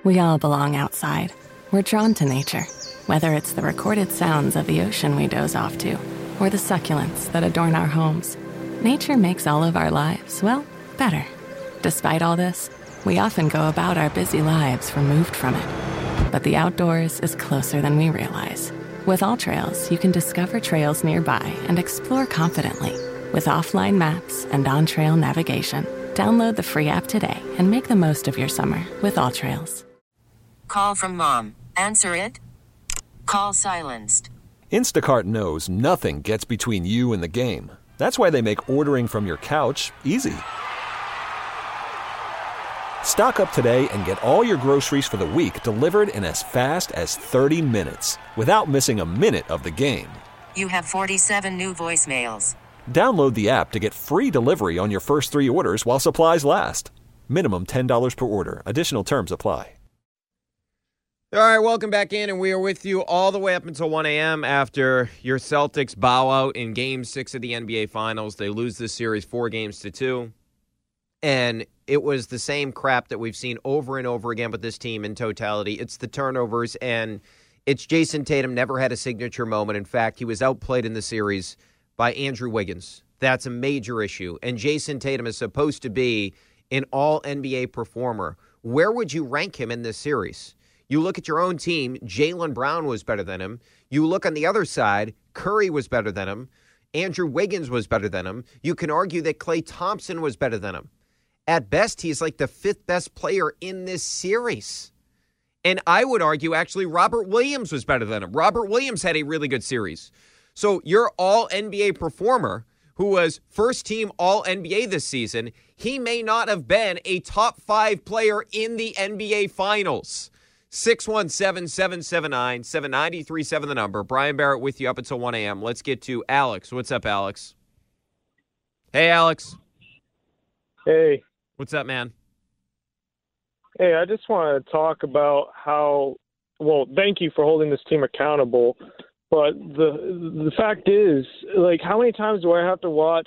We all belong outside. We're drawn to nature, whether it's the recorded sounds of the ocean we doze off to, or the succulents that adorn our homes. Nature makes all of our lives, well, better. Despite all this, we often go about our busy lives removed from it. But the outdoors is closer than we realize. With AllTrails, you can discover trails nearby and explore confidently. With offline maps and on-trail navigation, download the free app today and make the most of your summer with AllTrails. Call from mom. Answer it. Call silenced. Instacart knows nothing gets between you and the game. That's why they make ordering from your couch easy. Stock up today and get all your groceries for the week delivered in as fast as 30 minutes without missing a minute of the game. You have 47 new voicemails. Download the app to get free delivery on your first 3 orders while supplies last. Minimum $10 per order. Additional terms apply. All right, welcome back in, and we are with you all the way up until 1 a.m. after your Celtics bow out in Game 6 of the NBA Finals. They lose this series 4-2. And it was the same crap that we've seen over and over again with this team in totality. It's the turnovers, and it's Jason Tatum never had a signature moment. In fact, he was outplayed in the series by Andrew Wiggins. That's a major issue. And Jason Tatum is supposed to be an all-NBA performer. Where would you rank him in this series? You look at your own team, Jaylen Brown was better than him. You look on the other side, Curry was better than him. Andrew Wiggins was better than him. You can argue that Klay Thompson was better than him. At best, he's like the 5th best player in this series. And I would argue, actually, Robert Williams was better than him. Robert Williams had a really good series. So your all-NBA performer, who was first-team all-NBA this season, he may not have been a top 5 player in the NBA Finals. 617-779-7937, the number. Brian Barrett with you up until 1 a.m. Let's get to Alex. What's up, Alex? Hey, Alex. Hey. What's up, man? Hey, I just want to talk about how, well, thank you for holding this team accountable. But the fact is, like, how many times do I have to watch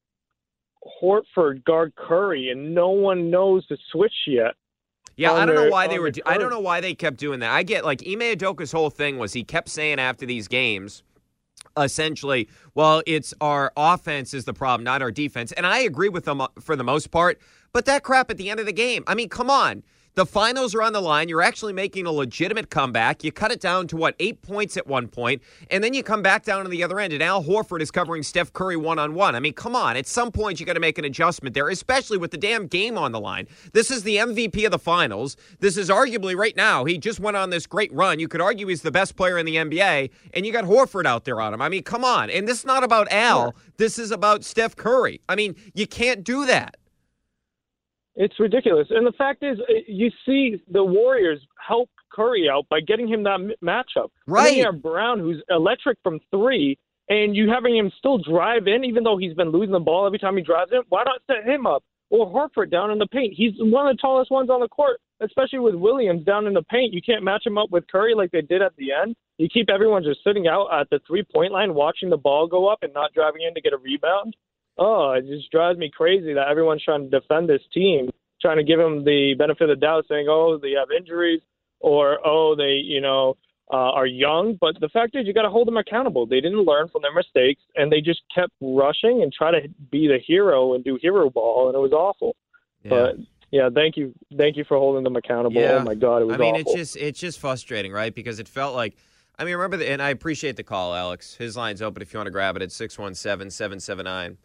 Horford guard Curry and no one knows the switch yet? Yeah, I don't know why they were. I don't know why they kept doing that. I get, like, Ime Udoka's whole thing was he kept saying after these games, essentially, well, it's our offense is the problem, not our defense. And I agree with them for the most part. But that crap at the end of the game, I mean, come on. The finals are on the line. You're actually making a legitimate comeback. You cut it down to, 8 points at one point, and then you come back down to the other end, and Al Horford is covering Steph Curry one-on-one. I mean, come on. At some point, you got to make an adjustment there, especially with the damn game on the line. This is the MVP of the finals. This is arguably right now, he just went on this great run. You could argue he's the best player in the NBA, and you got Horford out there on him. I mean, come on. And this is not about Al. Yeah. This is about Steph Curry. I mean, you can't do that. It's ridiculous. And the fact is, you see the Warriors help Curry out by getting him that matchup. Right. And then you have Brown, who's electric from 3, and you having him still drive in, even though he's been losing the ball every time he drives in. Why not set him up? Or Horford down in the paint. He's one of the tallest ones on the court, especially with Williams down in the paint. You can't match him up with Curry like they did at the end. You keep everyone just sitting out at the 3-point line watching the ball go up and not driving in to get a rebound. Oh, it just drives me crazy that everyone's trying to defend this team, trying to give them the benefit of the doubt, saying, oh, they have injuries, or, oh, they, are young. But the fact is, you got to hold them accountable. They didn't learn from their mistakes, and they just kept rushing and try to be the hero and do hero ball, and it was awful. Yeah. But, yeah, thank you for holding them accountable. Yeah. Oh, my God, it was awful. It's just frustrating, right? Because it felt like, remember, and I appreciate the call, Alex. His line's open if you want to grab it at 617-779-7937.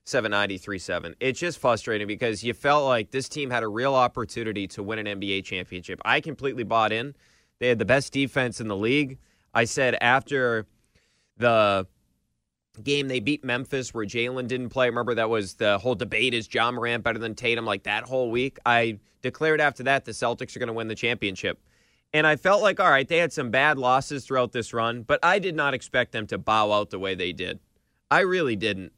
It's just frustrating because you felt like this team had a real opportunity to win an NBA championship. I completely bought in. They had the best defense in the league. I said after the game they beat Memphis where Jaylen didn't play. Remember, that was the whole debate, is Ja Morant better than Tatum, like that whole week. I declared after that the Celtics are going to win the championship. And I felt like, all right, they had some bad losses throughout this run, but I did not expect them to bow out the way they did. I really didn't.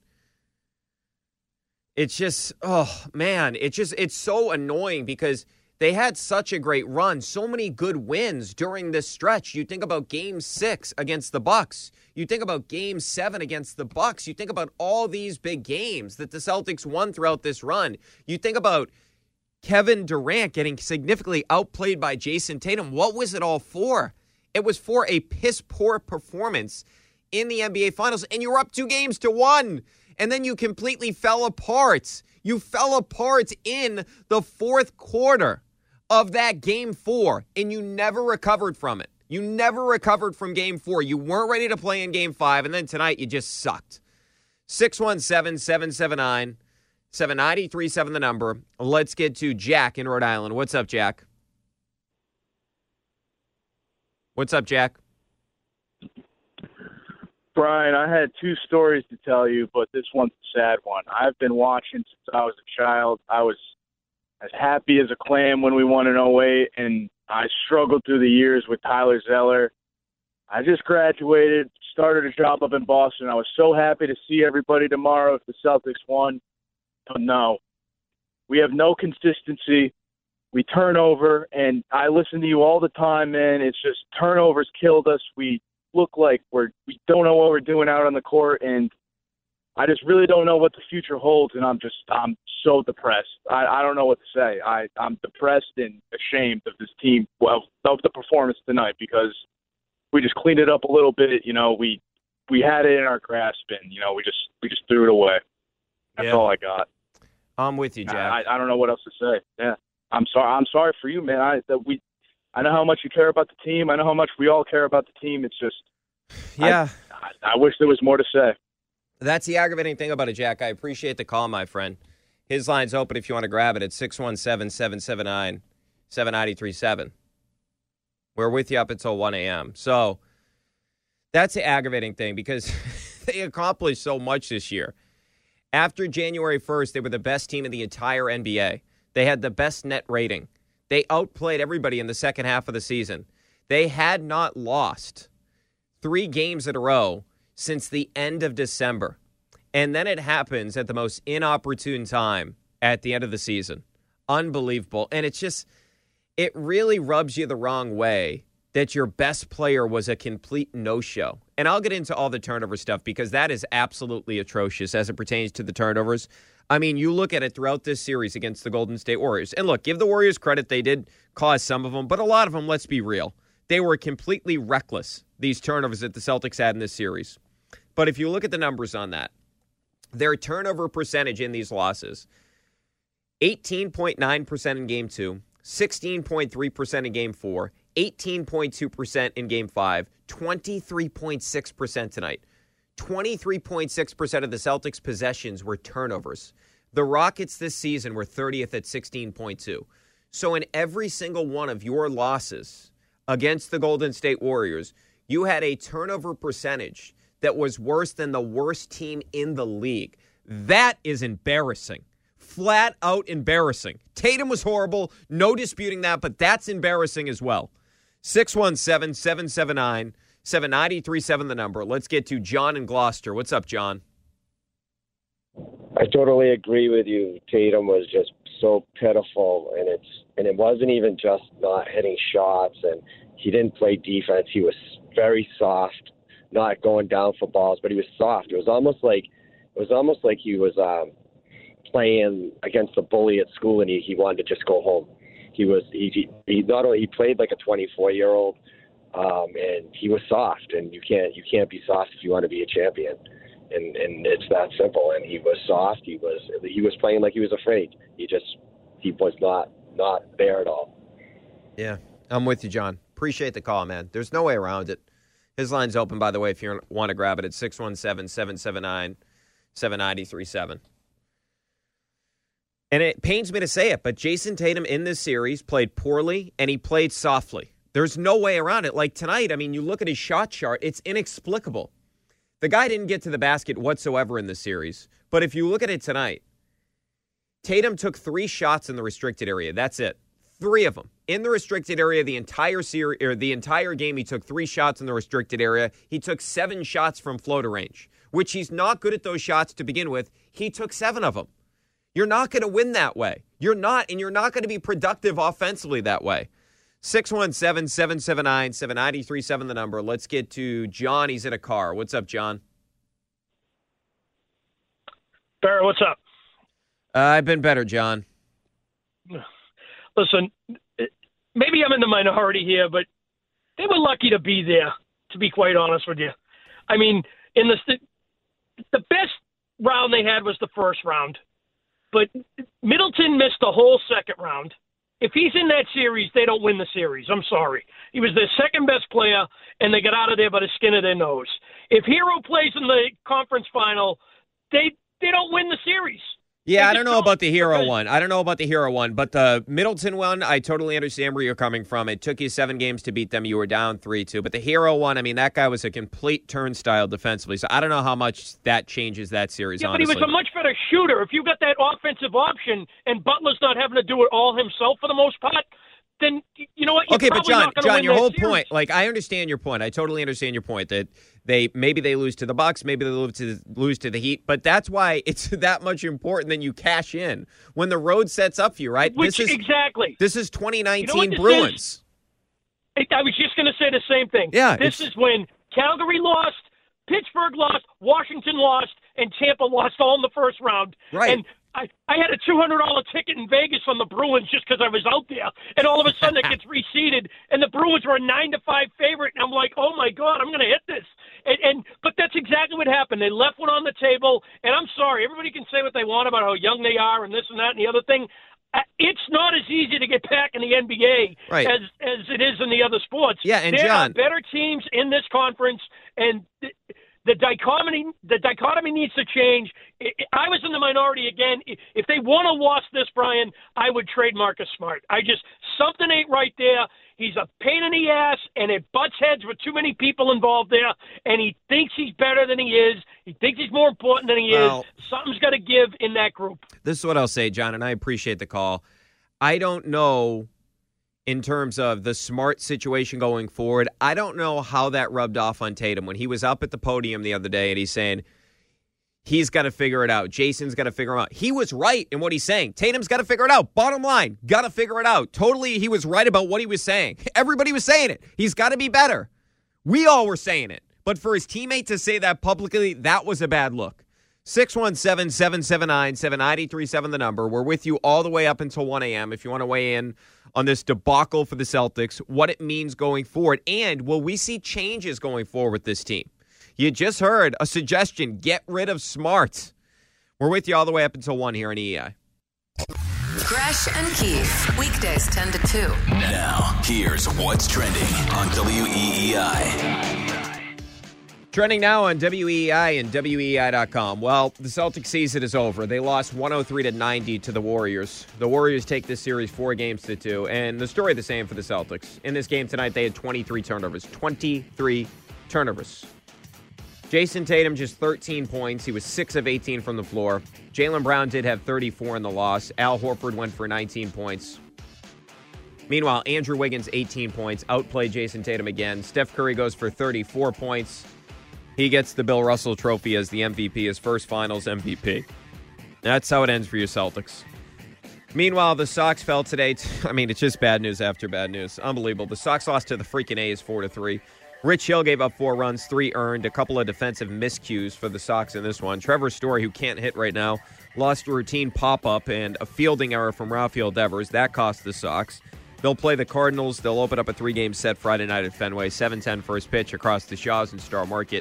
It's just, oh, man, it's so annoying because they had such a great run, so many good wins during this stretch. You think about Game 6 against the Bucks. You think about Game 7 against the Bucks. You think about all these big games that the Celtics won throughout this run. You think about Kevin Durant getting significantly outplayed by Jason Tatum. What was it all for? It was for a piss-poor performance in the NBA Finals, and you were up 2-1, and then you completely fell apart. You fell apart in the fourth quarter of that Game 4, and you never recovered from it. You never recovered from Game 4. You weren't ready to play in Game 5, and then tonight you just sucked. 617-779-7937 the number. Let's get to Jack in Rhode Island. What's up, Jack? What's up, Jack? Brian, I had two stories to tell you, but this one's a sad one. I've been watching since I was a child. I was as happy as a clam when we won in '08, and I struggled through the years with Tyler Zeller. I just graduated, started a job up in Boston. I was so happy to see everybody tomorrow if the Celtics won. But no, we have no consistency. We turn over, and I listen to you all the time, man. It's just turnovers killed us. We look like we don't know what we're doing out on the court, and I just really don't know what the future holds, and I'm so depressed. I don't know what to say. I'm depressed and ashamed of this team, of the performance tonight, because we just cleaned it up a little bit. You know, we had it in our grasp, and you know, we just threw it away. That's all I got. I'm with you, Jack. I don't know what else to say. Yeah, I'm sorry. I'm sorry for you, man. I know how much you care about the team. I know how much we all care about the team. It's just, yeah. I wish there was more to say. That's the aggravating thing about it, Jack. I appreciate the call, my friend. His line's open if you want to grab it at 617-779-7937. We're with you up until 1 a.m. So that's the aggravating thing because they accomplished so much this year. After January 1st, they were the best team in the entire NBA. They had the best net rating. They outplayed everybody in the second half of the season. They had not lost 3 games in a row since the end of December. And then it happens at the most inopportune time at the end of the season. Unbelievable. And it's just, it really rubs you the wrong way that your best player was a complete no-show. And I'll get into all the turnover stuff because that is absolutely atrocious as it pertains to the turnovers. I mean, you look at it throughout this series against the Golden State Warriors. And look, give the Warriors credit. They did cause some of them, but a lot of them, let's be real, they were completely reckless, these turnovers that the Celtics had in this series. But if you look at the numbers on that, their turnover percentage in these losses, 18.9% in Game 2, 16.3% in Game 4, 18.2% in Game 5, 23.6% tonight. 23.6% of the Celtics' possessions were turnovers. The Rockets this season were 30th at 16.2. So in every single one of your losses against the Golden State Warriors, you had a turnover percentage that was worse than the worst team in the league. That is embarrassing. Flat out embarrassing. Tatum was horrible. No disputing that, but that's embarrassing as well. 617-779-7937 the number. Let's get to John in Gloucester. What's up, John? I totally agree with you. Tatum was just so pitiful, and it wasn't even just not hitting shots, and he didn't play defense. He was very soft, not going down for balls, but he was soft. It was almost like he was playing against a bully at school, and he wanted to just go home. He not only played like a 24-year-old, and he was soft, and you can't be soft if you want to be a champion, and it's that simple. And he was soft. He was playing like he was afraid. He was not there at all. Yeah, I'm with you, John. Appreciate the call, man. There's no way around it. His line's open, by the way, if you want to grab it at 617-779-7937. And it pains me to say it, but Jason Tatum in this series played poorly, and he played softly. There's no way around it. Like tonight, I mean, you look at his shot chart, it's inexplicable. The guy didn't get to the basket whatsoever in this series. But if you look at it tonight, Tatum took 3 shots in the restricted area. That's it. 3 of them. In the restricted area, the entire series, or the entire game, he took 3 shots in the restricted area. He took 7 shots from floater range, which he's not good at those shots to begin with. He took 7 of them. You're not going to win that way. You're not, and you're not going to be productive offensively that way. 617-779-7937 the number. Let's get to John. He's in a car. What's up, John? Barrett, what's up? I've been better, John. listen, maybe I'm in the minority here, but they were lucky to be there, to be quite honest with you. I mean, in the best round they had was the first round, but Middleton missed the whole second round. If he's in that series, they don't win the series. I'm sorry. He was their second best player, and they got out of there by the skin of their nose. If Hero plays in the conference final, they don't win the series. Yeah, I don't know about the Hero one. But the Middleton one, I totally understand where you're coming from. It took you 7 games to beat them. You were down 3-2. But the Hero one, I mean, that guy was a complete turnstile defensively. So I don't know how much that changes that series, honestly. But he was a much better shooter. If you got that offensive option and Butler's not having to do it all himself for the most part, then you know what? Okay, but John, your whole point, like, I understand your point. I totally understand your point that maybe they lose to the Bucks, maybe they lose to the Heat, but that's why it's that much important that you cash in when the road sets up for you, right? Exactly. This is 2019 Bruins. I was just going to say the same thing. Yeah, this is when Calgary lost, Pittsburgh lost, Washington lost, and Tampa lost all in the first round. Right. And I had a $200 ticket in Vegas on the Bruins just because I was out there, and all of a sudden it gets reseeded, and the Bruins were a 9-5 favorite, and I'm like, oh my God, I'm going to hit this. But that's exactly what happened. They left one on the table, and I'm sorry, everybody can say what they want about how young they are and this and that and the other thing. It's not as easy to get back in the NBA as it is in the other sports. Yeah, and there John, are better teams in this conference, and the dichotomy needs to change. I was in the minority again. If they want to lost this, Brian, I would trade Marcus Smart. Something ain't right there. He's a pain in the ass, and it butts heads with too many people involved there, and he thinks he's better than he is. He thinks he's more important than he is. Something's got to give in that group. This is what I'll say, John, and I appreciate the call. I don't know, in terms of the Smart situation going forward, I don't know how that rubbed off on Tatum when he was up at the podium the other day and he's saying he's got to figure it out. Jason's got to figure it out. He was right in what he's saying. Tatum's got to figure it out. Bottom line, got to figure it out. Totally, he was right about what he was saying. Everybody was saying it. He's got to be better. We all were saying it. But for his teammate to say that publicly, that was a bad look. 617-779-7937, the number. We're with you all the way up until 1 a.m. if you want to weigh in on this debacle for the Celtics, what it means going forward, and will we see changes going forward with this team? You just heard a suggestion, get rid of Smart. We're with you all the way up until 1 here on EEI. Gresh and Keith, weekdays 10 to 2. Now, here's what's trending on WEEI. Trending now on WEEI and WEEI.com. Well, the Celtics season is over. They lost 103-90 to the Warriors. The Warriors take this series 4-2, and the story the same for the Celtics. In this game tonight, they had 23 turnovers. 23 turnovers. Jason Tatum just 13 points. He was 6 of 18 from the floor. Jaylen Brown did have 34 in the loss. Al Horford went for 19 points. Meanwhile, Andrew Wiggins, 18 points, outplayed Jason Tatum again. Steph Curry goes for 34 points. He gets the Bill Russell Trophy as the MVP, his first Finals MVP. That's how it ends for your Celtics. Meanwhile, the Sox fell today. It's just bad news after bad news. Unbelievable. The Sox lost to the freaking A's 4-3. Rich Hill gave up 4 runs, 3 earned, a couple of defensive miscues for the Sox in this one. Trevor Story, who can't hit right now, lost a routine pop-up and a fielding error from Rafael Devers. That cost the Sox. They'll play the Cardinals. They'll open up a 3-game set Friday night at Fenway. 7:10 first pitch across the Shaws and Star Market.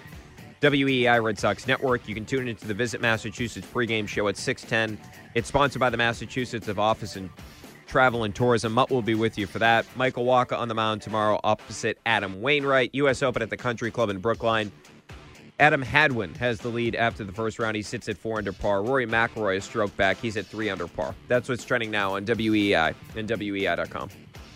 WEEI Red Sox Network. You can tune into the Visit Massachusetts pregame show at 6:10. It's sponsored by the Massachusetts of Office and Travel and Tourism. Mutt will be with you for that. Michael Wacha on the mound tomorrow opposite Adam Wainwright. U.S. Open at the Country Club in Brookline. Adam Hadwin has the lead after the first round. He sits at 4 under par. Rory McIlroy is stroke back. He's at 3 under par. That's what's trending now on WEEI and WEEI.com.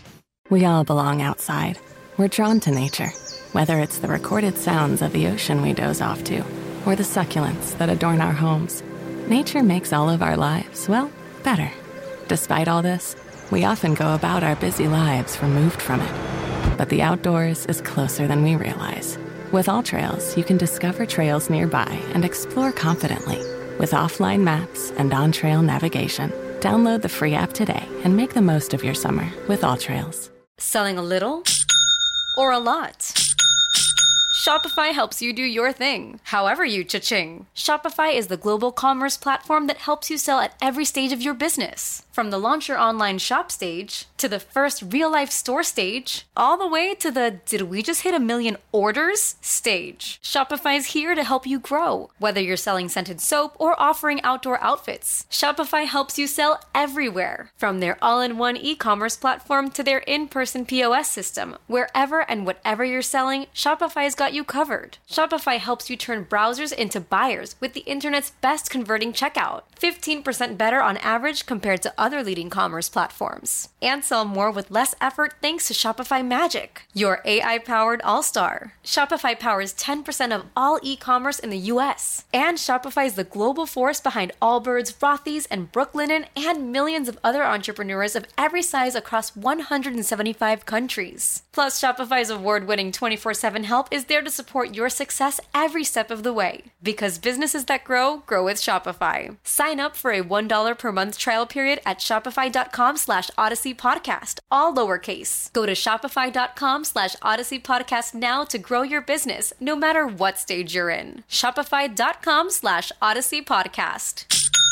We all belong outside. We're drawn to nature. Whether it's the recorded sounds of the ocean we doze off to, or the succulents that adorn our homes, nature makes all of our lives, well, better. Despite all this, we often go about our busy lives removed from it. But the outdoors is closer than we realize. With AllTrails, you can discover trails nearby and explore confidently. With offline maps and on-trail navigation, download the free app today and make the most of your summer with AllTrails. Selling a little or a lot? Shopify helps you do your thing, however you cha-ching. Shopify is the global commerce platform that helps you sell at every stage of your business. From the launch your online shop stage, to the first real-life store stage, all the way to the did we just hit 1 million orders stage. Shopify's here to help you grow. Whether you're selling scented soap or offering outdoor outfits, Shopify helps you sell everywhere. From their all-in-one e-commerce platform to their in-person POS system, wherever and whatever you're selling, Shopify's got you covered. Shopify helps you turn browsers into buyers with the internet's best converting checkout. 15% better on average compared to other leading commerce platforms. And sell more with less effort thanks to Shopify Magic, your AI-powered all-star. Shopify powers 10% of all e-commerce in the U.S. And Shopify is the global force behind Allbirds, Rothy's, and Brooklinen, and millions of other entrepreneurs of every size across 175 countries. Plus, Shopify's award-winning 24/7 help is there to support your success every step of the way. Because businesses that grow, grow with Shopify. Sign up for a $1 per month trial period at shopify.com/Odyssey Podcast, all lowercase. Go to shopify.com/Odyssey Podcast now to grow your business, no matter what stage you're in. Shopify.com/Odyssey Podcast.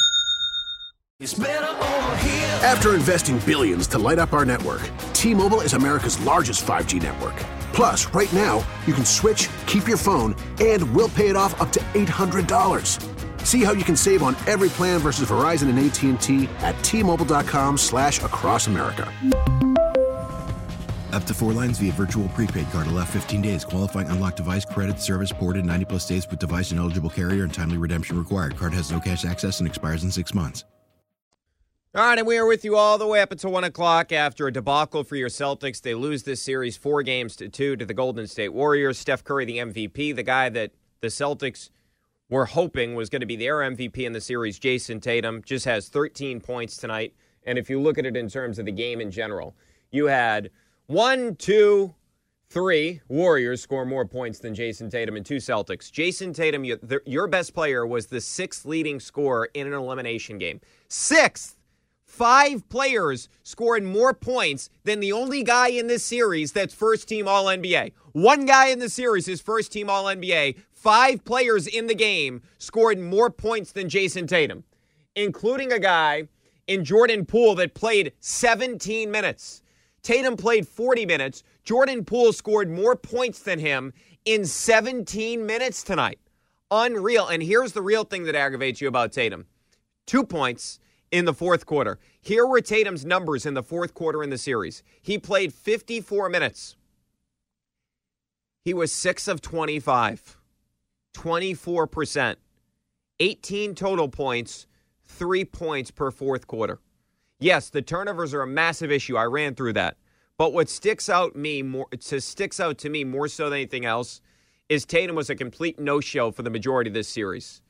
After investing billions to light up our network, T-Mobile is America's largest 5G network. Plus, right now, you can switch, keep your phone, and we'll pay it off up to $800. See how you can save on every plan versus Verizon and AT&T at T-Mobile.com/across America. Up to 4 lines via virtual prepaid card. Allow 15 days. Qualifying unlocked device credit service ported 90+ states with device and eligible carrier and timely redemption required. Card has no cash access and expires in 6 months. All right, and we are with you all the way up until 1 o'clock after a debacle for your Celtics. They lose this series 4-2 to the Golden State Warriors. Steph Curry, the MVP, the guy that the Celtics were hoping was going to be their MVP in the series, Jason Tatum, just has 13 points tonight. And if you look at it in terms of the game in general, you had 1, 2, 3 Warriors score more points than Jason Tatum and 2 Celtics. Jason Tatum, your best player, was the 6th leading scorer in an elimination game. 6th! 5 players scored more points than the only guy in this series that's first-team All-NBA. One guy in the series is first-team All-NBA. 5 players in the game scored more points than Jason Tatum, including a guy in Jordan Poole that played 17 minutes. Tatum played 40 minutes. Jordan Poole scored more points than him in 17 minutes tonight. Unreal. And here's the real thing that aggravates you about Tatum. 2 points in the fourth quarter. Here were Tatum's numbers in the fourth quarter in the series. He played 54 minutes. He was 6 of 25. 24%. 18 total points, 3 points per fourth quarter. Yes, the turnovers are a massive issue. I ran through that. But what sticks out to me more so than anything else is Tatum was a complete no-show for the majority of this series.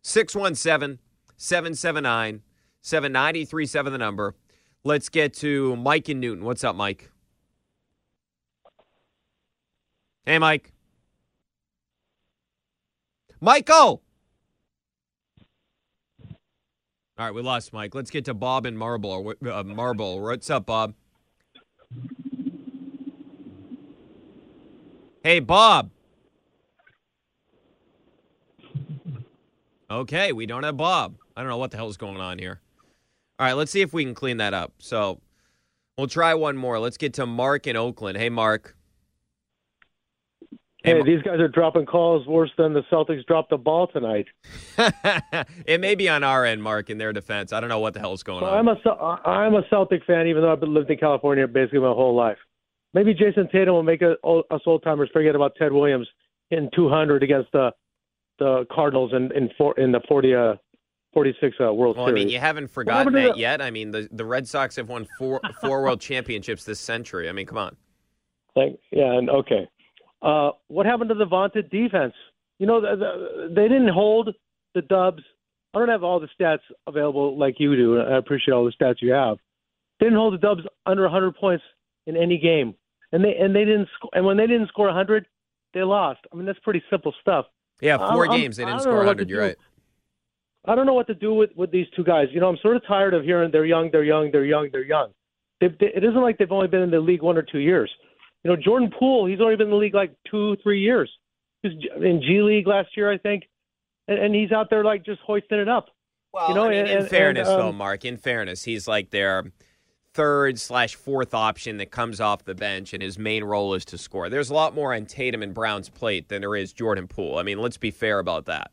617-779-7937 the number. Let's get to Mike in Newton. What's up, Mike? Hey, Mike. Michael! All right, we lost Mike. Let's get to Bob in Marble. What's up, Bob? Hey, Bob. Okay, we don't have Bob. I don't know what the hell is going on here. All right, let's see if we can clean that up. So we'll try one more. Let's get to Mark in Oakland. Hey, Mark. Hey, these guys are dropping calls worse than the Celtics dropped the ball tonight. It may be on our end, Mark, in their defense. I don't know what the hell is going on. I'm a Celtic fan, even though I've lived in California basically my whole life. Maybe Jason Tatum will make us old-timers forget about Ted Williams hitting 200 against the Cardinals in the 46 World Series. I mean, you haven't forgotten that yet. I mean, the Red Sox have won four World Championships this century. I mean, come on. Okay. What happened to the vaunted defense? You know, they didn't hold the Dubs. I don't have all the stats available like you do. I appreciate all the stats you have. They didn't hold the Dubs under 100 points in any game, and they didn't. And when they didn't score 100, they lost. I mean, that's pretty simple stuff. Yeah, 4 games they didn't score 100. You're right. I don't know what to do with these two guys. You know, I'm sort of tired of hearing they're young. It isn't like they've only been in the league 1 or 2 years. You know, Jordan Poole, he's only been in the league like 2-3 years. He was in G League last year, I think, and he's out there like just hoisting it up. Well, you know, in fairness, though, Mark, in fairness, he's like their third/fourth option that comes off the bench, and his main role is to score. There's a lot more on Tatum and Brown's plate than there is Jordan Poole. I mean, let's be fair about that.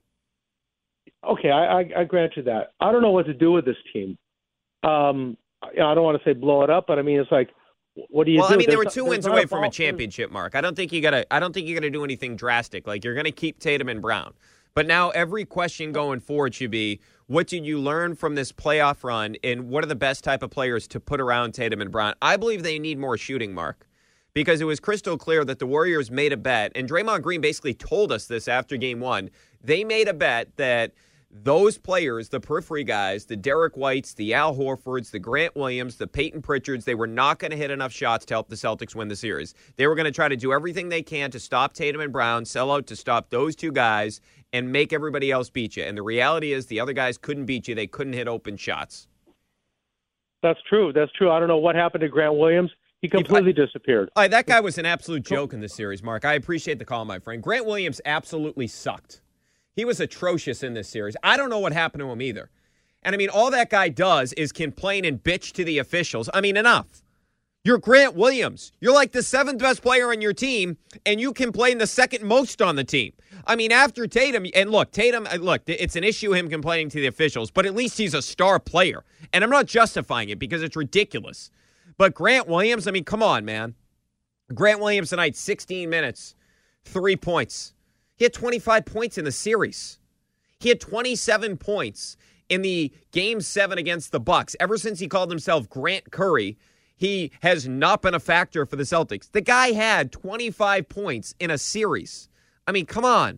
Okay, I grant you that. I don't know what to do with this team. I don't want to say blow it up, but I mean, it's like, what do you do? I mean, they were 2 wins away from a championship, Mark. I don't think you gotta do anything drastic. Like, you're gonna keep Tatum and Brown. But now every question going forward should be, what did you learn from this playoff run, and what are the best type of players to put around Tatum and Brown? I believe they need more shooting, Mark, because it was crystal clear that the Warriors made a bet, and Draymond Green basically told us this after Game 1. They made a bet that those players, the periphery guys, the Derek Whites, the Al Horfords, the Grant Williams, the Peyton Pritchards, they were not going to hit enough shots to help the Celtics win the series. They were going to try to do everything they can to stop Tatum and Brown, sell out to stop those two guys, and make everybody else beat you. And the reality is the other guys couldn't beat you. They couldn't hit open shots. That's true. I don't know what happened to Grant Williams. He completely disappeared. That guy was an absolute joke in this series, Mark. I appreciate the call, my friend. Grant Williams absolutely sucked. He was atrocious in this series. I don't know what happened to him either. And, I mean, all that guy does is complain and bitch to the officials. I mean, enough. You're Grant Williams. You're like the 7th best player on your team, and you complain the 2nd most on the team. I mean, after Tatum, and Tatum, it's an issue him complaining to the officials, but at least he's a star player. And I'm not justifying it because it's ridiculous. But Grant Williams, I mean, come on, man. Grant Williams tonight, 16 minutes, 3 points. He had 25 points in the series. He had 27 points in the Game 7 against the Bucks. Ever since he called himself Grant Curry, he has not been a factor for the Celtics. The guy had 25 points in a series. I mean, come on.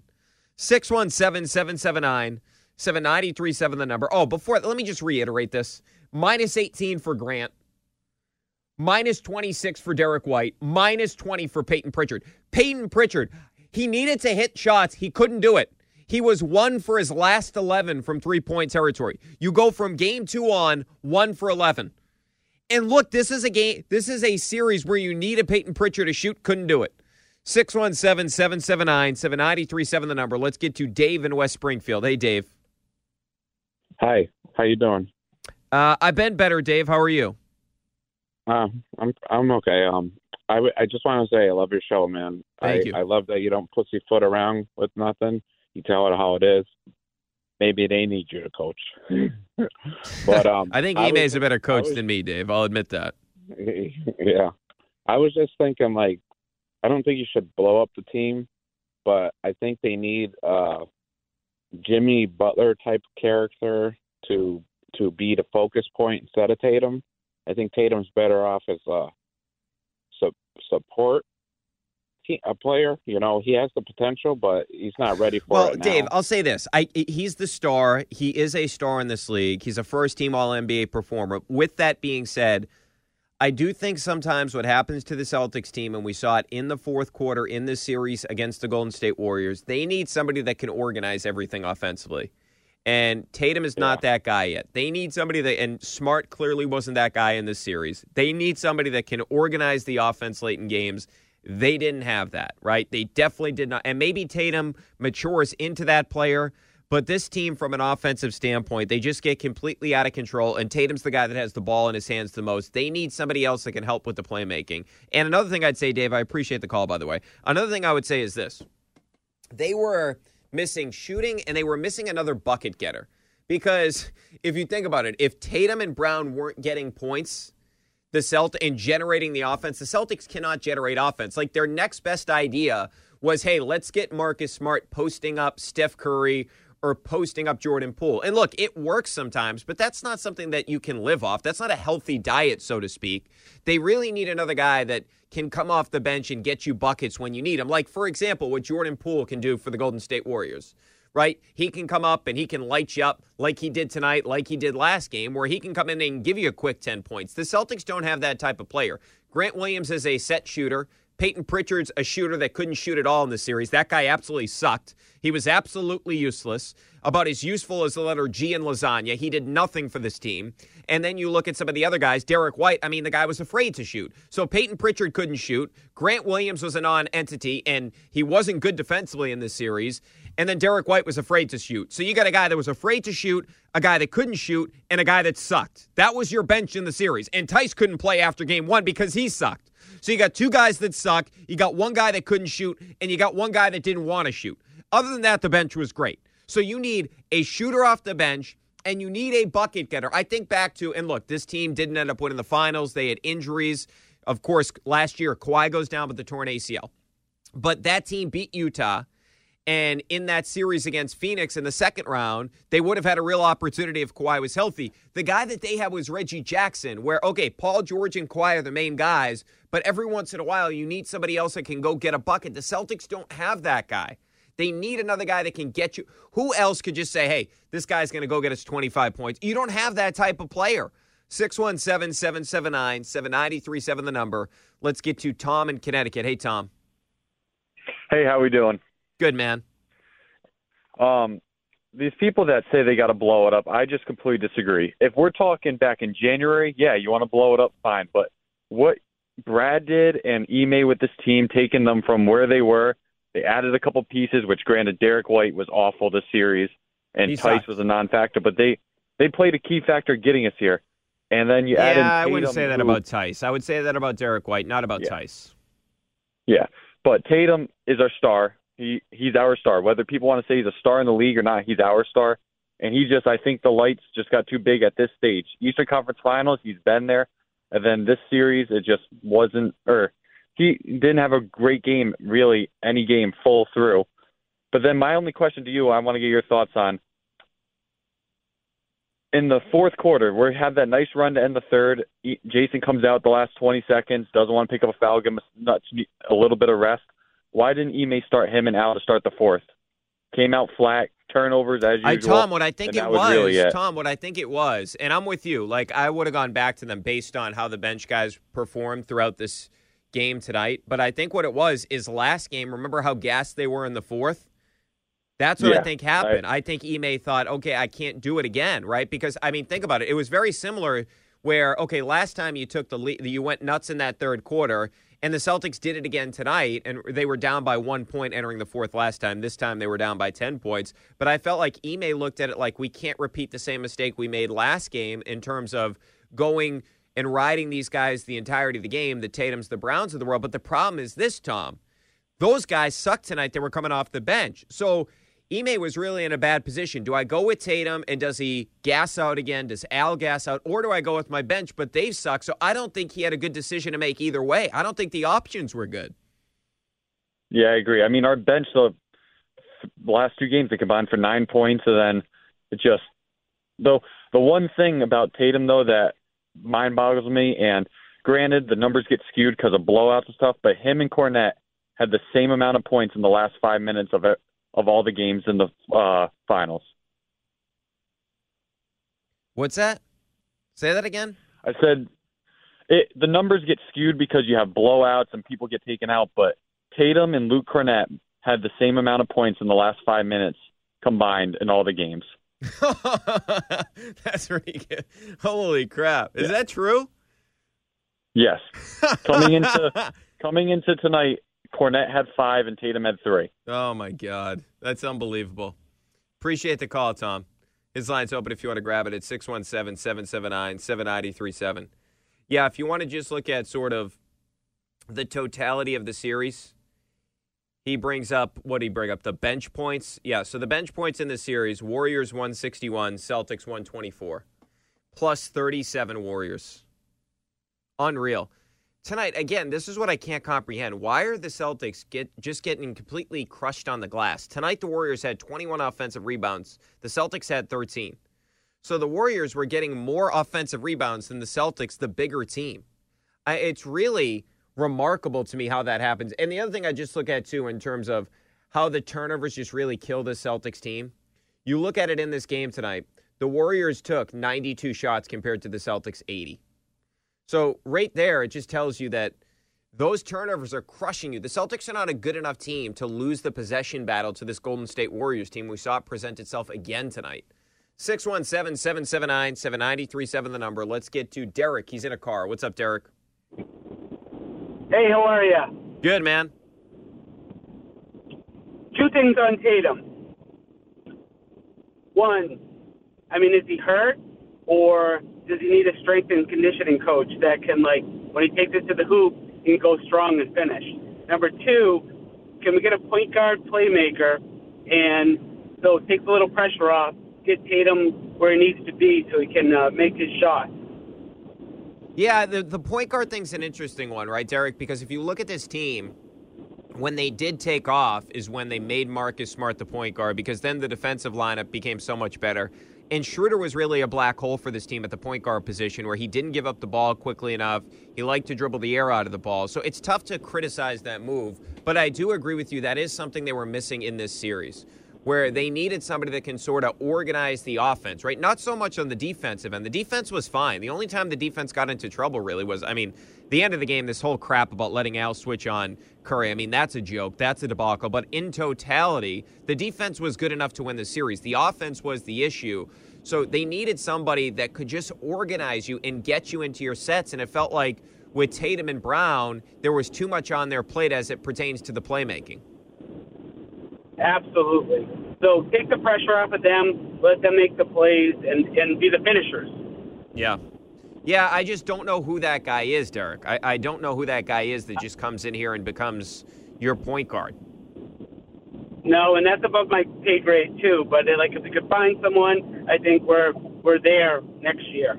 617-779-7937, the number. Oh, let me just reiterate this. Minus 18 for Grant. Minus 26 for Derek White. Minus 20 for Peyton Pritchard. Peyton Pritchard, he needed to hit shots. He couldn't do it. He was 1 for his last 11 from three-point territory. You go from Game 2 on, 1 for 11. And look, this is a series where you need a Peyton Pritchard to shoot. Couldn't do it. 617-779-7937, the number. Let's get to Dave in West Springfield. Hey, Dave. Hi. How you doing? I've been better, Dave. How are you? I'm okay. I just want to say I love your show, man. Thank you. I love that you don't pussyfoot around with nothing. You tell it how it is. Maybe they need you to coach. But I think Ime's a better coach than me, Dave. I'll admit that. Yeah. I was just thinking, like, I don't think you should blow up the team, but I think they need Jimmy Butler type character to be the focus point instead of Tatum. I think Tatum's better off as a support a player. You know, he has the potential, but he's not ready for it now. Well, Dave, I'll say this. He's the star. He is a star in this league. He's a first-team All-NBA performer. With that being said, I do think sometimes what happens to the Celtics team, and we saw it in the fourth quarter in this series against the Golden State Warriors, they need somebody that can organize everything offensively. And Tatum is not that guy yet. They need somebody and Smart clearly wasn't that guy in this series. They need somebody that can organize the offense late in games. They didn't have that, right? They definitely did not. And maybe Tatum matures into that player, but this team, from an offensive standpoint, they just get completely out of control, and Tatum's the guy that has the ball in his hands the most. They need somebody else that can help with the playmaking. And another thing I'd say, Dave, I appreciate the call, by the way. Another thing I would say is this. They were missing shooting, and they were missing another bucket getter. Because if you think about it, if Tatum and Brown weren't getting points and generating the offense, the Celtics cannot generate offense. Like, their next best idea was, hey, let's get Marcus Smart posting up Steph Curry or posting up Jordan Poole. And look, it works sometimes, but that's not something that you can live off. That's not a healthy diet, so to speak. They really need another guy that can come off the bench and get you buckets when you need them. Like, for example, what Jordan Poole can do for the Golden State Warriors, right? He can come up and he can light you up like he did tonight, like he did last game, where he can come in and give you a quick 10 points. The Celtics don't have that type of player. Grant Williams is a set shooter. Peyton Pritchard's a shooter that couldn't shoot at all in the series. That guy absolutely sucked. He was absolutely useless. About as useful as the letter G in lasagna. He did nothing for this team. And then you look at some of the other guys. Derek White, I mean, the guy was afraid to shoot. So Peyton Pritchard couldn't shoot. Grant Williams was a non-entity, and he wasn't good defensively in this series. And then Derek White was afraid to shoot. So you got a guy that was afraid to shoot, a guy that couldn't shoot, and a guy that sucked. That was your bench in the series. And Tice couldn't play after game one because he sucked. So you got two guys that suck, you got one guy that couldn't shoot, and you got one guy that didn't want to shoot. Other than that, the bench was great. So you need a shooter off the bench, and you need a bucket getter. I think back to, and look, this team didn't end up winning the finals. They had injuries. Of course, last year, Kawhi goes down with the torn ACL. But that team beat Utah. And in that series against Phoenix in the second round, they would have had a real opportunity if Kawhi was healthy. The guy that they had was Reggie Jackson, where, okay, Paul George and Kawhi are the main guys, but every once in a while you need somebody else that can go get a bucket. The Celtics don't have that guy. They need another guy that can get you. Who else could just say, hey, this guy's going to go get us 25 points? You don't have that type of player. 617-779-7937, the number. Let's get to Tom in Connecticut. Hey, Tom. Hey, how we doing? Good, man. These people that say they got to blow it up, I just completely disagree. If we're talking back in January, yeah, you want to blow it up, fine. But what Brad did and Ime with this team, taking them from where they were, they added a couple pieces, which granted Derek White was awful this series, and Tice was a non-factor, but they played a key factor getting us here. And then you add in Tatum, I wouldn't say that about Tice. I would say that about Derek White, not about Tice. Yeah, but Tatum is our star. He's our star. Whether people want to say he's a star in the league or not, he's our star. And I think the lights just got too big at this stage. Eastern Conference Finals, he's been there. And then this series, it just wasn't, he didn't have a great game, really, any game full through. But then my only question to you, I want to get your thoughts on. In the fourth quarter, we have that nice run to end the third. Jason comes out the last 20 seconds, doesn't want to pick up a foul, give him a little bit of rest. Why didn't Ime start him and Al to start the fourth? Came out flat, turnovers as usual. Tom, what I think it was, Tom, what I think it was, and I'm with you. Like, I would have gone back to them based on how the bench guys performed throughout this game tonight. But I think what it was is last game, remember how gassed they were in the fourth? That's what I think happened. I think Ime thought, okay, I can't do it again, right? Because, I mean, think about it. It was very similar where, okay, last time you took the lead, you went nuts in that third quarter, and the Celtics did it again tonight, and they were down by 1 point entering the fourth last time. This time they were down by 10 points. But I felt like Ime looked at it like we can't repeat the same mistake we made last game in terms of going and riding these guys the entirety of the game, the Tatums, the Browns of the world. But the problem is this, Tom. Those guys sucked tonight. They were coming off the bench. So Ime was really in a bad position. Do I go with Tatum, and does he gas out again? Does Al gas out? Or do I go with my bench, but they suck? So I don't think he had a good decision to make either way. I don't think the options were good. Yeah, I agree. I mean, our bench, the last two games, they combined for 9 points, and then it just – though the one thing about Tatum, though, that mind boggles me, and granted, the numbers get skewed because of blowouts and stuff, but him and Cornette had the same amount of points in the last 5 minutes of all the games in the finals. What's that? Say that again? I said the numbers get skewed because you have blowouts and people get taken out, but Tatum and Luke Cornette had the same amount of points in the last 5 minutes combined in all the games. That's pretty good. Holy crap. Is that true? Yes. Coming into tonight, Cornette had 5 and Tatum had 3. Oh, my God. That's unbelievable. Appreciate the call, Tom. His line's open if you want to grab it at 617-779-7937. Yeah, if you want to just look at sort of the totality of the series, he brings up, what did he bring up? The bench points. Yeah, so the bench points in the series, Warriors 161, Celtics 124, plus 37 Warriors. Unreal. Tonight, again, this is what I can't comprehend. Why are the Celtics just getting completely crushed on the glass? Tonight, the Warriors had 21 offensive rebounds. The Celtics had 13. So the Warriors were getting more offensive rebounds than the Celtics, the bigger team. It's really remarkable to me how that happens. And the other thing I just look at, too, in terms of how the turnovers just really kill the Celtics team, you look at it in this game tonight, the Warriors took 92 shots compared to the Celtics 80. So right there, it just tells you that Those turnovers are crushing you. The Celtics are not a good enough team to lose the possession battle to this Golden State Warriors team. We saw it present itself again tonight. 617-779-7937, the number. Let's get to Derek. He's in a car. What's up, Derek? Hey, how are you? Good, man. Two things on Tatum. One, I mean, is he hurt, or does he need a strength and conditioning coach that can, like, when he takes it to the hoop, he can go strong and finish? Number two, can we get a point guard playmaker and so it takes a little pressure off, get Tatum where he needs to be so he can make his shot? Yeah, the point guard thing's an interesting one, right, Derek? Because if you look at this team, when they did take off is when they made Marcus Smart the point guard, because then the defensive lineup became so much better. And Schroeder was really a black hole for this team at the point guard position, where he didn't give up the ball quickly enough. He liked to dribble the air out of the ball. So it's tough to criticize that move. But I do agree with you. That is something they were missing in this series, where they needed somebody that can sort of organize the offense, right? Not so much on the defensive end. The defense was fine. The only time the defense got into trouble really was, the end of the game, this whole crap about letting Al switch on Curry. That's a joke. That's a debacle. But in totality, the defense was good enough to win the series. The offense was the issue. So they needed somebody that could just organize you and get you into your sets. And it felt like with Tatum and Brown, there was too much on their plate as it pertains to the playmaking. Absolutely. So take the pressure off of them, let them make the plays, and be the finishers. Yeah. Yeah, I just don't know who that guy is, Derek. I don't know who that guy is that just comes in here and becomes your point guard. No, and that's above my pay grade too. But if we could find someone, I think we're there next year.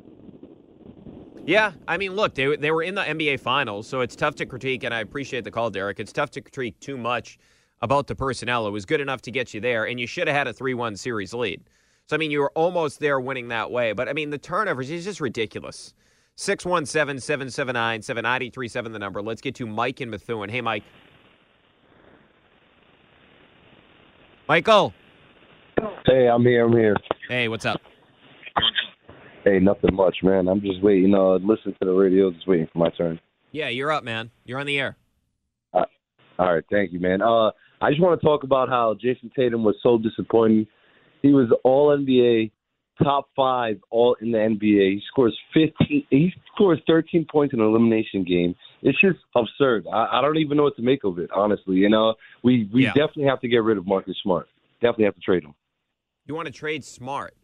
Yeah, look, they were in the NBA Finals, so it's tough to critique, and I appreciate the call, Derek. It's tough to critique too much about the personnel. It was good enough to get you there, and you should have had a 3-1 series lead. So, you were almost there winning that way. But, the turnovers is just ridiculous. 617-779-7937, the number. Let's get to Mike in Methuen. Hey, Mike. Michael. Hey, I'm here. Hey, what's up? Hey, nothing much, man. I'm just waiting. Listen to the radio, just waiting for my turn. Yeah, you're up, man. You're on the air. All right, thank you, man. I just want to talk about how Jason Tatum was so disappointing. He was all NBA, top 5 all in the NBA. He scores 13 points in an elimination game. It's just absurd. I don't even know what to make of it, honestly. We definitely have to get rid of Marcus Smart. Definitely have to trade him. You want to trade Smart?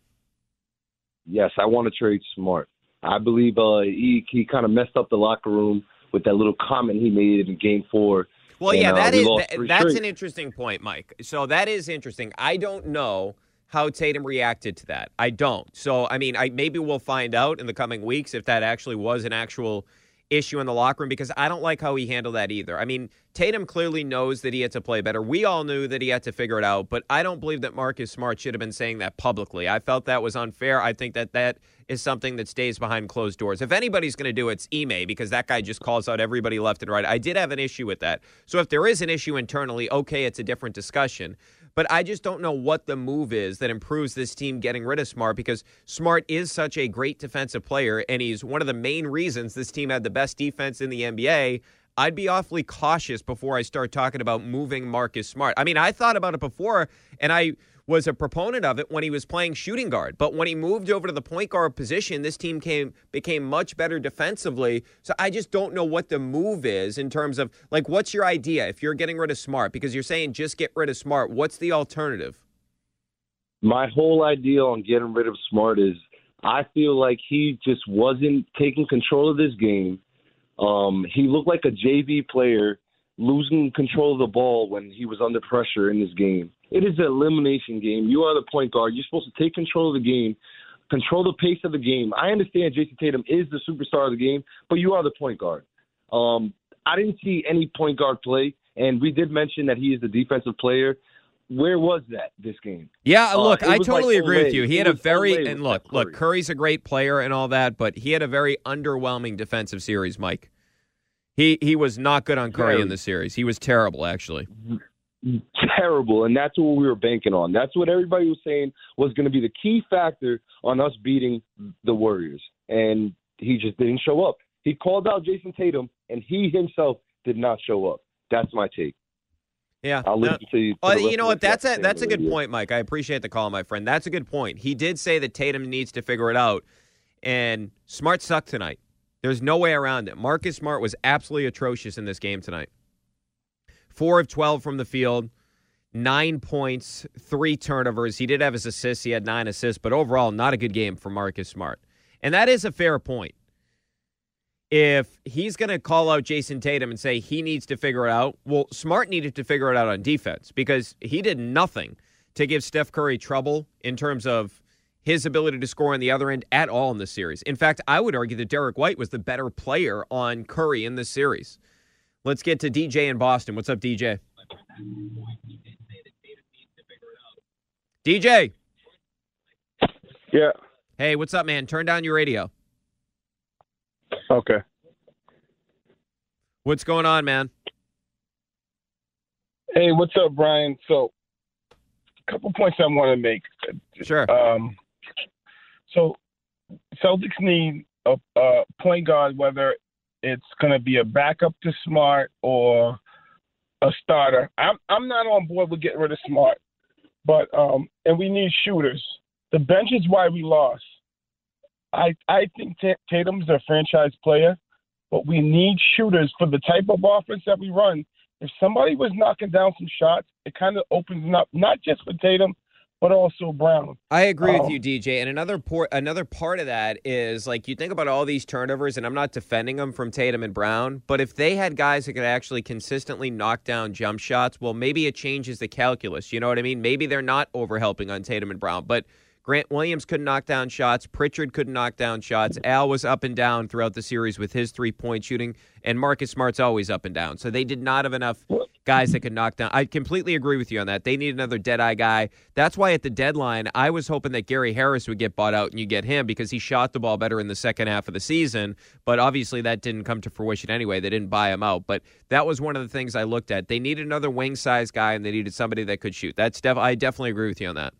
Yes, I want to trade Smart. I believe he kind of messed up the locker room with that little comment he made in Game 4. Well, yeah, that's an interesting point, Mike. So that is interesting. I don't know how Tatum reacted to that. I don't. So, maybe we'll find out in the coming weeks if that actually was an actual issue in the locker room, because I don't like how he handled that either. Tatum clearly knows that he had to play better. We all knew that he had to figure it out, but I don't believe that Marcus Smart should have been saying that publicly. I felt that was unfair. I think that is something that stays behind closed doors. If anybody's going to do it, it's Ime, because that guy just calls out everybody left and right. I did have an issue with that. So if there is an issue internally, okay, it's a different discussion. But I just don't know what the move is that improves this team getting rid of Smart, because Smart is such a great defensive player, and he's one of the main reasons this team had the best defense in the NBA. I'd be awfully cautious before I start talking about moving Marcus Smart. I thought about it before, and I was a proponent of it when he was playing shooting guard. But when he moved over to the point guard position, this team became much better defensively. So I just don't know what the move is in terms of, what's your idea if you're getting rid of Smart? Because you're saying just get rid of Smart. What's the alternative? My whole idea on getting rid of Smart is I feel like he just wasn't taking control of this game. He looked like a JV player losing control of the ball when he was under pressure in this game. It is an elimination game. You are the point guard. You're supposed to take control of the game, control the pace of the game. I understand Jason Tatum is the superstar of the game, but you are the point guard. I didn't see any point guard play, and we did mention that he is the defensive player. Where was that this game? Yeah, look, I totally agree with you. He had a very, and look, Curry's a great player and all that, but he had a very underwhelming defensive series, Mike. He was not good on Curry in the series. He was terrible, actually. Terrible, and that's what we were banking on. That's what everybody was saying was going to be the key factor on us beating the Warriors, and he just didn't show up. He called out Jason Tatum, and he himself did not show up. That's my take. Yeah, I'll listen to you. You know what? That's a good point, Mike. I appreciate the call, my friend. That's a good point. He did say that Tatum needs to figure it out, and Smart sucked tonight. There's no way around it. Marcus Smart was absolutely atrocious in this game tonight. 4 of 12 from the field, 9 points, 3 turnovers. He did have his assists. He had 9 assists, but overall, not a good game for Marcus Smart. And that is a fair point. If he's going to call out Jason Tatum and say he needs to figure it out, well, Smart needed to figure it out on defense because he did nothing to give Steph Curry trouble in terms of his ability to score on the other end at all in this series. In fact, I would argue that Derek White was the better player on Curry in this series. Let's get to DJ in Boston. What's up, DJ? DJ. Yeah. Hey, what's up, man? Turn down your radio. Okay. What's going on, man? Hey, what's up, Brian? So, a couple points I want to make. Sure. So, Celtics need a point guard, whether it's going to be a backup to Smart or a starter. I'm not on board with getting rid of Smart, but and we need shooters. The bench is why we lost. I think Tatum's a franchise player, but we need shooters for the type of offense that we run. If somebody was knocking down some shots, it kind of opens it up, not just for Tatum, but also Brown. I agree with you, DJ. And another part of that is, like, you think about all these turnovers, and I'm not defending them from Tatum and Brown, but if they had guys that could actually consistently knock down jump shots, well, maybe it changes the calculus. You know what I mean? Maybe they're not overhelping on Tatum and Brown, but Grant Williams couldn't knock down shots. Pritchard couldn't knock down shots. Al was up and down throughout the series with his three-point shooting, and Marcus Smart's always up and down. So they did not have enough guys that could knock down. I completely agree with you on that. They need another dead-eye guy. That's why at the deadline, I was hoping that Gary Harris would get bought out and you get him because he shot the ball better in the second half of the season. But obviously that didn't come to fruition anyway. They didn't buy him out. But that was one of the things I looked at. They needed another wing-size guy, and they needed somebody that could shoot. I definitely agree with you on that.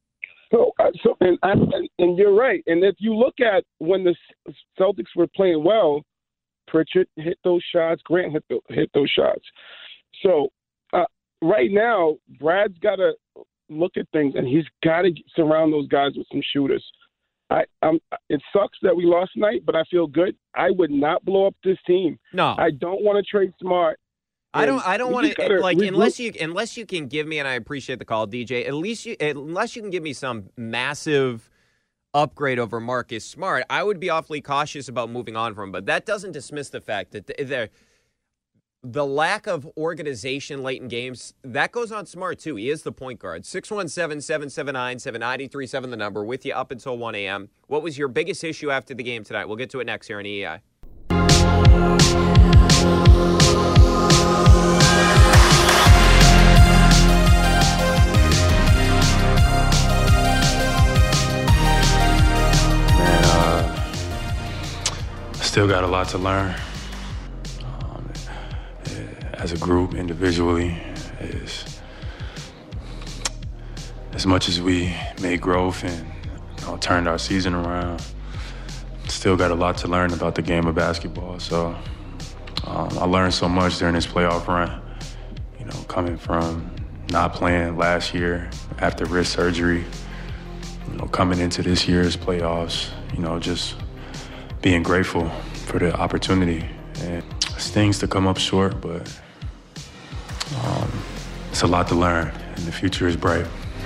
And you're right. And if you look at when the Celtics were playing well, Pritchard hit those shots, Grant hit those shots. So right now, Brad's got to look at things, and he's got to surround those guys with some shooters. It sucks that we lost tonight, but I feel good. I would not blow up this team. No, I don't want to trade Smart. I don't want to like unless you can give me, and I appreciate the call, DJ. Unless you can give me some massive upgrade over Marcus Smart, I would be awfully cautious about moving on from him. But that doesn't dismiss the fact that the lack of organization late in games, that goes on Smart too. He is the point guard. 617-779-7937, the number, with you up until 1 a.m. What was your biggest issue after the game tonight? We'll get to it next here on EEI. Still got a lot to learn. As a group, individually, as much as we made growth and turned our season around, still got a lot to learn about the game of basketball. So I learned so much during this playoff run, coming from not playing last year after wrist surgery, coming into this year's playoffs, just being grateful for the opportunity. And it's things to come up short, but it's a lot to learn, and the future is bright.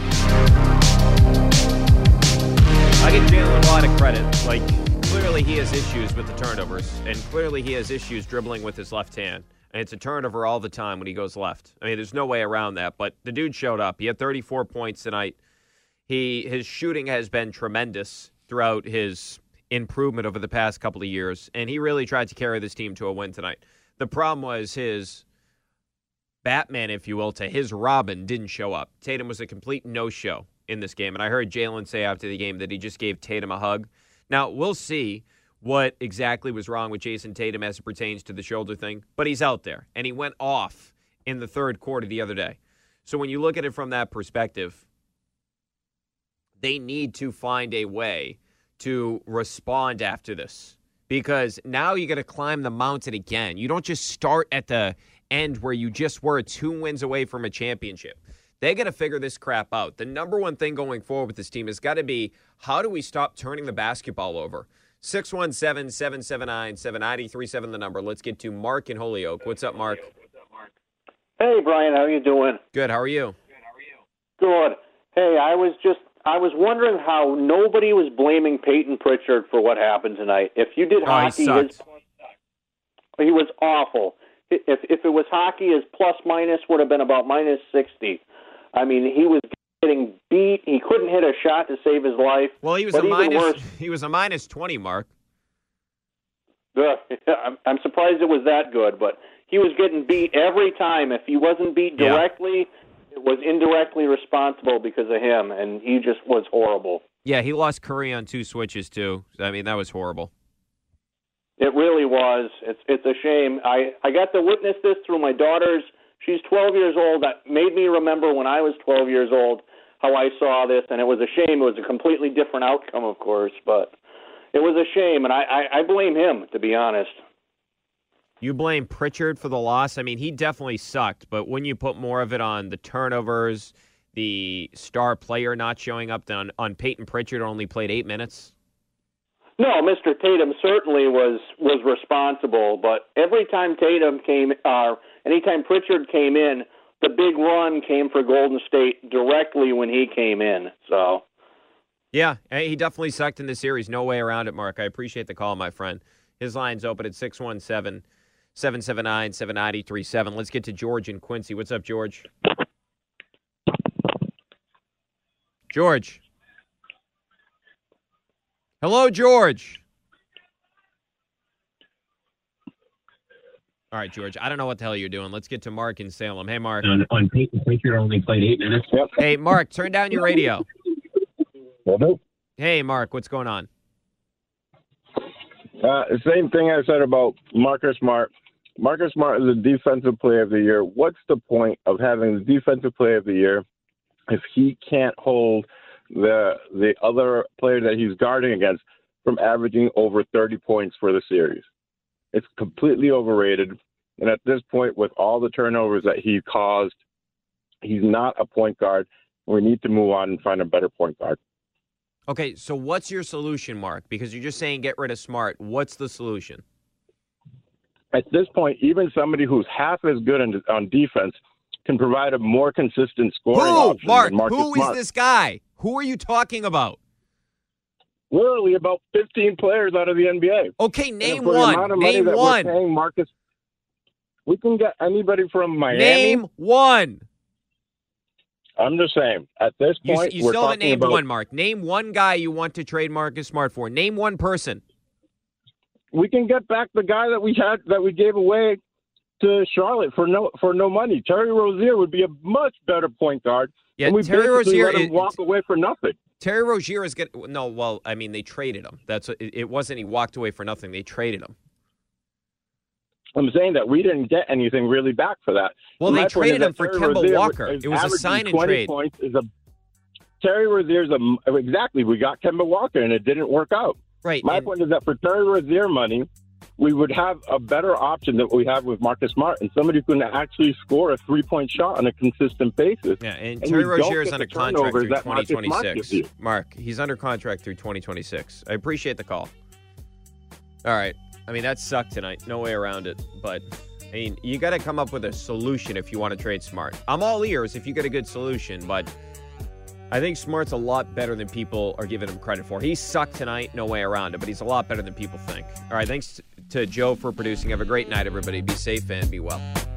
I give Jalen a lot of credit. Like, clearly he has issues with the turnovers, and clearly he has issues dribbling with his left hand. And it's a turnover all the time when he goes left. I mean, there's no way around that, but the dude showed up. He had 34 points tonight. His shooting has been tremendous throughout his improvement over the past couple of years, and he really tried to carry this team to a win tonight. The problem was his Batman, if you will, to his Robin didn't show up. Tatum was a complete no-show in this game, and I heard Jalen say after the game that he just gave Tatum a hug. Now, we'll see what exactly was wrong with Jason Tatum as it pertains to the shoulder thing, but he's out there, and he went off in the third quarter the other day. So when you look at it from that perspective, they need to find a way to respond after this, because now you got to climb the mountain again. You don't just start at the end where you just were 2 wins away from a championship. They got to figure this crap out. The number one thing going forward with this team has got to be, how do we stop turning the basketball over? 617-779-7937, the number. Let's get to Mark in Holyoke. What's up, Mark? Hey, Brian, how you doing? Good. How are you? Good. Hey, I was wondering how nobody was blaming Peyton Pritchard for what happened tonight. If you did hockey, he was awful. If it was hockey, his plus-minus would have been about minus 60. I mean, he was getting beat. He couldn't hit a shot to save his life. Well, he was a minus 20, Mark. I'm surprised it was that good, but he was getting beat every time. If he wasn't beat directly, it was indirectly responsible because of him, and he just was horrible. Yeah, he lost Curry on 2 switches, too. I mean, that was horrible. It really was. It's a shame. I got to witness this through my daughter's. She's 12 years old. That made me remember when I was 12 years old how I saw this, and it was a shame. It was a completely different outcome, of course, but it was a shame, and I blame him, to be honest. You blame Pritchard for the loss? I mean, he definitely sucked, but wouldn't you put more of it on the turnovers, the star player not showing up, on Peyton Pritchard who only played 8 minutes? No, Mr. Tatum certainly was responsible, but every time anytime Pritchard came in, the big run came for Golden State directly when he came in. So, yeah, he definitely sucked in the series. No way around it, Mark. I appreciate the call, my friend. His line's open at 617-779-7937. Let's get to George in Quincy. What's up, George? George. Hello, George. All right, George, I don't know what the hell you're doing. Let's get to Mark in Salem. Hey, Mark. On Peyton Pritchard only played 8 minutes. Yep. Hey, Mark, turn down your radio. Will do. Hey, Mark, what's going on? Same thing I said about Marcus Smart. Marcus Smart is the defensive player of the year. What's the point of having the defensive player of the year if he can't hold the other player that he's guarding against from averaging over 30 points for the series? It's completely overrated. And at this point, with all the turnovers that he caused, he's not a point guard. We need to move on and find a better point guard. Okay, so what's your solution, Mark? Because you're just saying get rid of Smart. What's the solution? At this point, even somebody who's half as good on defense can provide a more consistent scoring option than Marcus Smart. Who is this guy? Who are you talking about? Literally about 15 players out of the NBA. Okay, name one. Name one. Marcus, we can get anybody from Miami. Name one. I'm just saying, at this point, you still haven't named one, Mark. Name one guy you want to trade Marcus Smart for. Name one person. We can get back the guy that we gave away to Charlotte for no money. Terry Rozier would be a much better point guard. Yeah, and we Terry Rozier let him walk away for nothing. Terry Rozier is good. No, well, I mean, they traded him. It wasn't he walked away for nothing. They traded him. I'm saying that we didn't get anything really back for that. Well, they traded him for Kemba Walker. It was a sign and trade. Terry Rozier's exactly. We got Kemba Walker, and it didn't work out. Right. My point is that for Terry Rozier money, we would have a better option than we have with Marcus Smart, and somebody who can actually score a 3-point shot on a consistent basis. Yeah, and Terry Rozier is under contract through 2026. Mark, he's under contract through 2026. I appreciate the call. All right. I mean, that sucked tonight. No way around it. But, I mean, you got to come up with a solution if you want to trade Smart. I'm all ears if you get a good solution, but I think Smart's a lot better than people are giving him credit for. He sucked tonight. No way around it, but he's a lot better than people think. All right, thanks to Joe for producing. Have a great night, everybody. Be safe and be well.